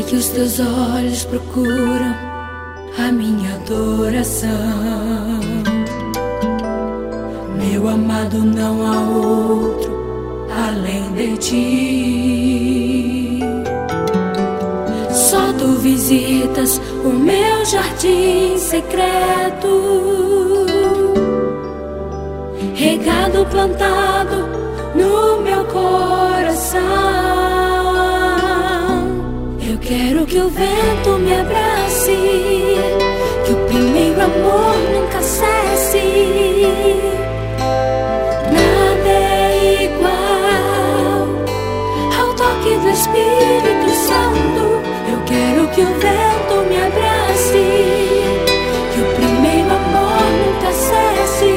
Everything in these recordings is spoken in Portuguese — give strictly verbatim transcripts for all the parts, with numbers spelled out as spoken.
Sei que os teus olhos procuram a minha adoração. Meu amado, não há outro além de ti. Só tu visitas o meu jardim secreto, regado, plantado no meu coração. Eu quero que o vento me abrace, que o primeiro amor nunca cesse. Nada é igual ao toque do Espírito Santo. Eu quero que o vento me abrace, que o primeiro amor nunca cesse.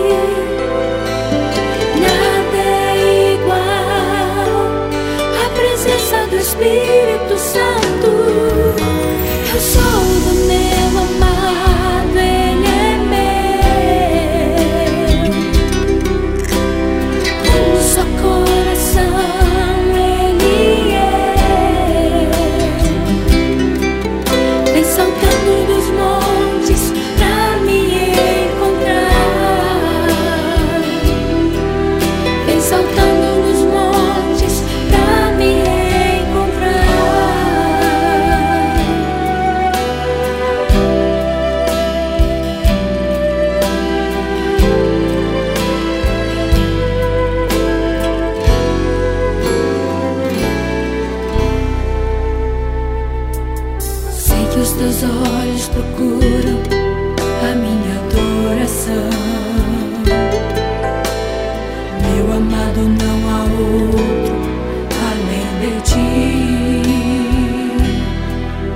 Nada é igual à presença do Espírito Santo. Eu sou do meu amado, Ele é meu. Um só coração Ele é. Vem saltando dos montes pra me encontrar. Vem saltando nos montes pra me os teus olhos procuram a minha adoração. Meu amado, não há outro além de ti.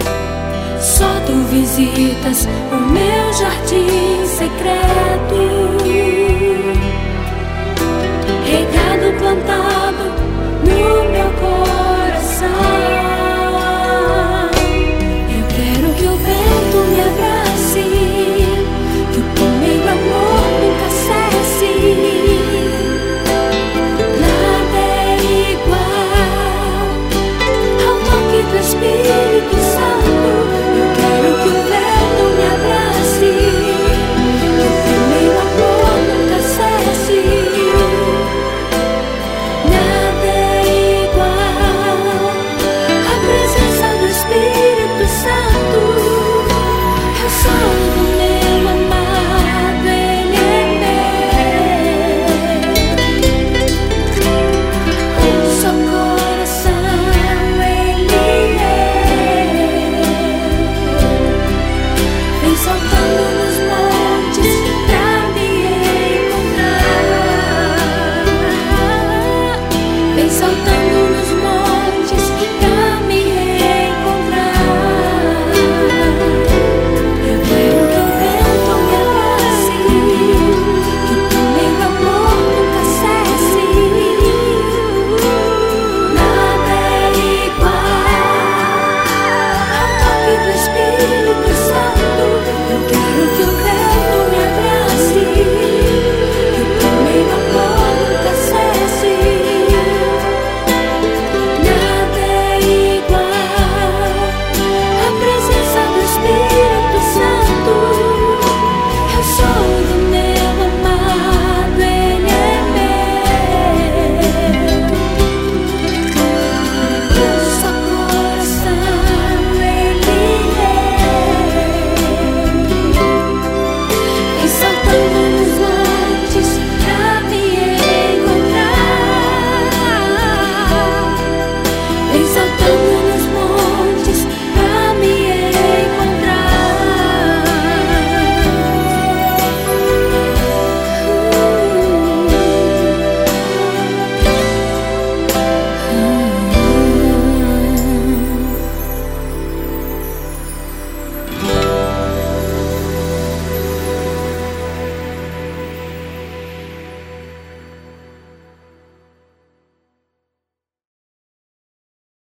Só tu visitas o meu jardim secreto,